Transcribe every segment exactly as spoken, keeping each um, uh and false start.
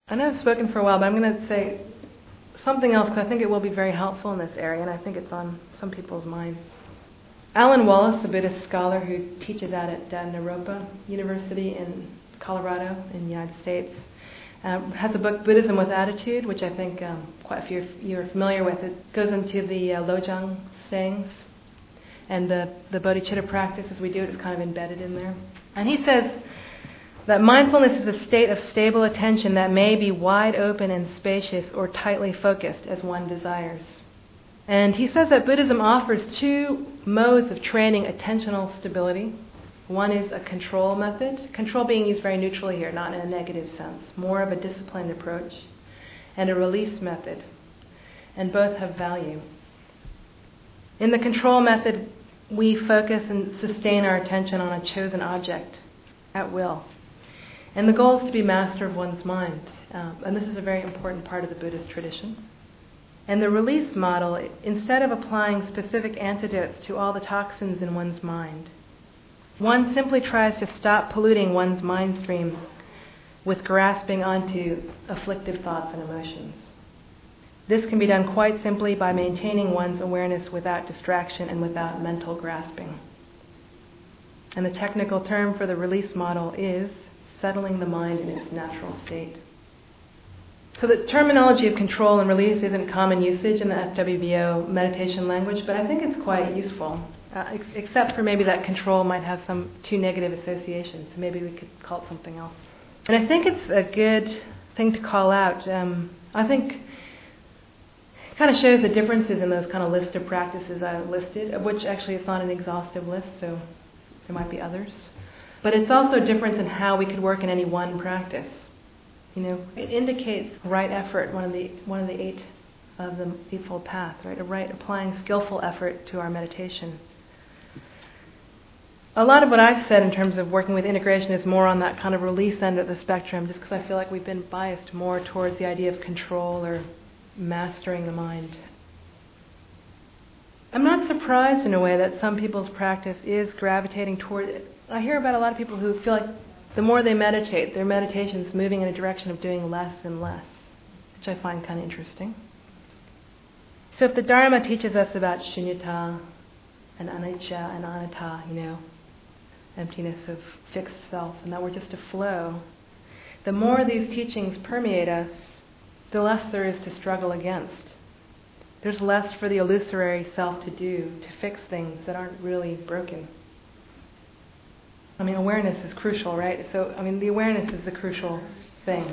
I know I've spoken for a while, but I'm going to say something else because I think it will be very helpful in this area, and I think it's on some people's minds. Alan Wallace, a Buddhist scholar who teaches out at uh, Naropa University in Colorado in the United States, um, has a book, Buddhism with Attitude, which I think um, quite a few of you are familiar with. It goes into the uh, Lojong sayings, and the, the bodhicitta practice as we do it is kind of embedded in there. And he says that mindfulness is a state of stable attention that may be wide open and spacious or tightly focused as one desires. And he says that Buddhism offers two modes of training attentional stability. One is a control method, control being used very neutrally here, not in a negative sense, more of a disciplined approach, and a release method. And both have value. In the control method, we focus and sustain our attention on a chosen object at will. And the goal is to be master of one's mind. Um, and this is a very important part of the Buddhist tradition. And the release model, instead of applying specific antidotes to all the toxins in one's mind, one simply tries to stop polluting one's mind stream with grasping onto afflictive thoughts and emotions. This can be done quite simply by maintaining one's awareness without distraction and without mental grasping. And the technical term for the release model is settling the mind in its natural state. So the terminology of control and release isn't common usage in the F W B O meditation language, but I think it's quite useful, uh, ex- except for maybe that control might have some too negative associations. So maybe we could call it something else. And I think it's a good thing to call out. Um, I think it kind of shows the differences in those kind of list of practices I listed, of which actually it's not an exhaustive list, so there might be others. But it's also a difference in how we could work in any one practice. You know, it indicates right effort, one of the one of the eight of the Eightfold Path, right? A right applying skillful effort to our meditation. A lot of what I've said in terms of working with integration is more on that kind of release end of the spectrum, just because I feel like we've been biased more towards the idea of control or mastering the mind. I'm not surprised in a way that some people's practice is gravitating toward it. I hear about a lot of people who feel like the more they meditate, their meditation is moving in a direction of doing less and less, which I find kind of interesting. So if the Dharma teaches us about shunyata and anicca and anatta, you know, emptiness of fixed self, and that we're just a flow, the more these teachings permeate us, the less there is to struggle against. There's less for the illusory self to do, to fix things that aren't really broken. I mean, awareness is crucial, right? So, I mean, the awareness is the crucial thing.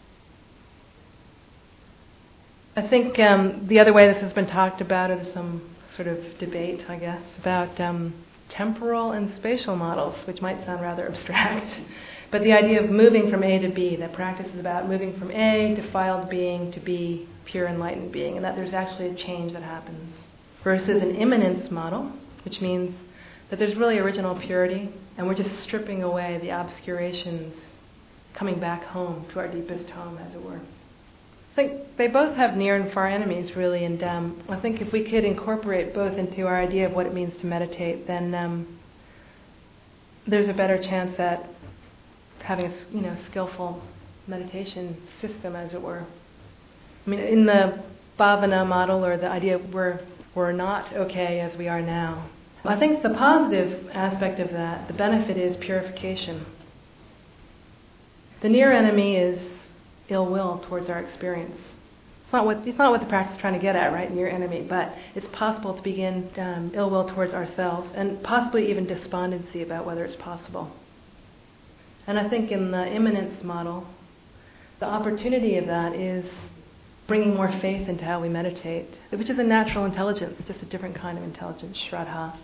I think um, the other way this has been talked about is some sort of debate, I guess, about um, temporal and spatial models, which might sound rather abstract. But the idea of moving from A to B, that practice is about moving from A, defiled being, to B, pure enlightened being, and that there's actually a change that happens. Versus an immanence model, which means that there's really original purity, and we're just stripping away the obscurations, coming back home to our deepest home, as it were. I think they both have near and far enemies, really, and um, I think if we could incorporate both into our idea of what it means to meditate, then um, there's a better chance at having a you know skillful meditation system, as it were. I mean, in the bhavana model, or the idea we're we're not okay as we are now, I think the positive aspect of that, the benefit, is purification. The near enemy is ill will towards our experience. It's not what it's not what the practice is trying to get at, right? Near enemy, but it's possible to begin um, ill will towards ourselves, and possibly even despondency about whether it's possible. And I think in the immanence model, the opportunity of that is bringing more faith into how we meditate, which is a natural intelligence, it's just a different kind of intelligence, shraddha.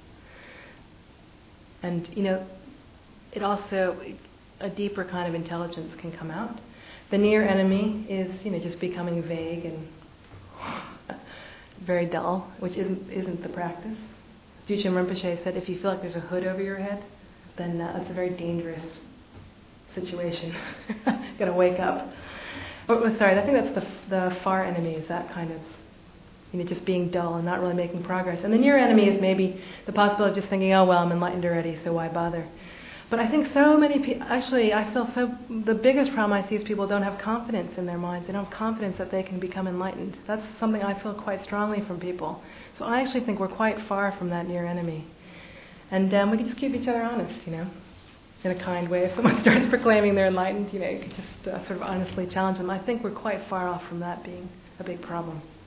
And, you know, it also, a deeper kind of intelligence can come out. The near enemy is, you know, just becoming vague and very dull, which isn't isn't the practice. Dzogchen Rinpoche said, if you feel like there's a hood over your head, then uh, that's a very dangerous situation. Got to wake up. Oh, sorry, I think that's the the far enemy, is that kind of, you know, just being dull and not really making progress. And the near enemy is maybe the possibility of just thinking, oh, well, I'm enlightened already, so why bother? But I think so many people, actually, I feel so, the biggest problem I see is people don't have confidence in their minds. They don't have confidence that they can become enlightened. That's something I feel quite strongly from people. So I actually think we're quite far from that near enemy. And um, we can just keep each other honest, you know, in a kind way. If someone starts proclaiming they're enlightened, you know, you can just uh, sort of honestly challenge them. I think we're quite far off from that being a big problem.